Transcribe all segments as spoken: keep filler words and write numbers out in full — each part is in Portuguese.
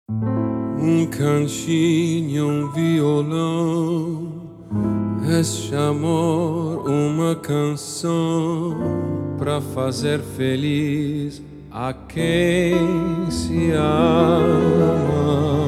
Um cantinho, um violão, este amor, uma canção pra fazer feliz a quem se ama.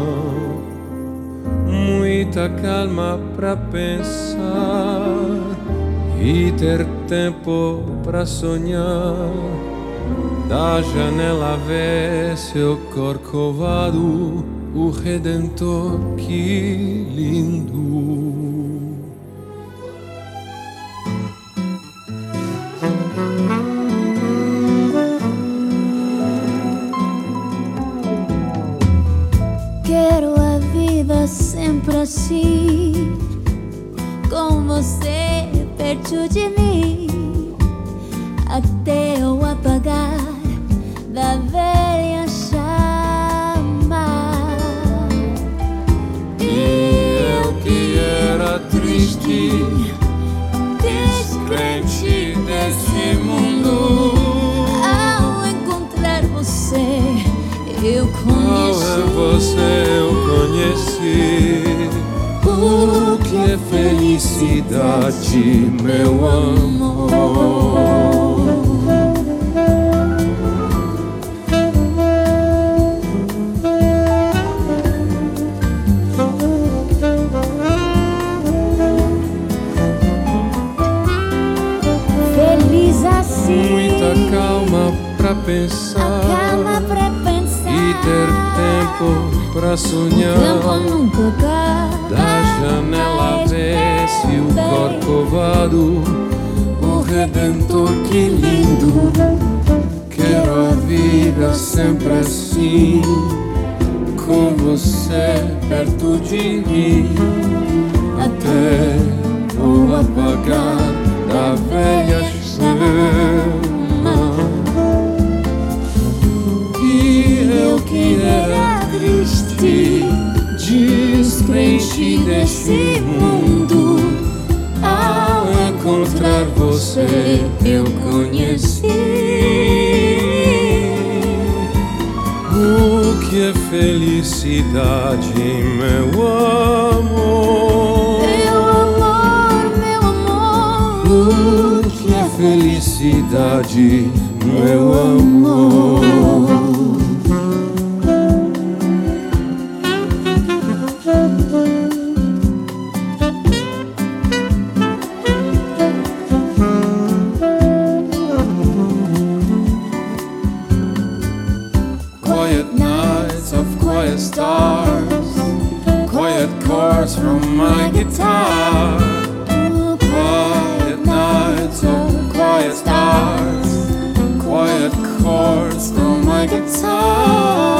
Muita calma pra pensar e ter tempo pra sonhar. Da janela vê seu corcovado, o Redentor, que lindo. Quero a vida sempre assim, com você perto de mim, até eu apagar da velha chama. E eu que era triste, descrente desse mundo, ao encontrar você eu ao conheci você eu conheci o que é felicidade, meu amor. feliz assim, Muita calma pra pensar, calma pra pensar, e ter tempo pra sonhar. tempo nunca acaba. Da janela vê-se o corcovado, o Redentor, que lindo. Quero a vida sempre assim, com você perto de mim, até o apagar da velha chama. E eu que era triste, descrente deste mundo, ao encontrar você eu conheci o que é felicidade, meu amor. Meu amor, meu amor, O que é felicidade, meu amor. Quiet nights of quiet stars, quiet chords from my guitar. Quiet nights of quiet stars, quiet chords from my guitar.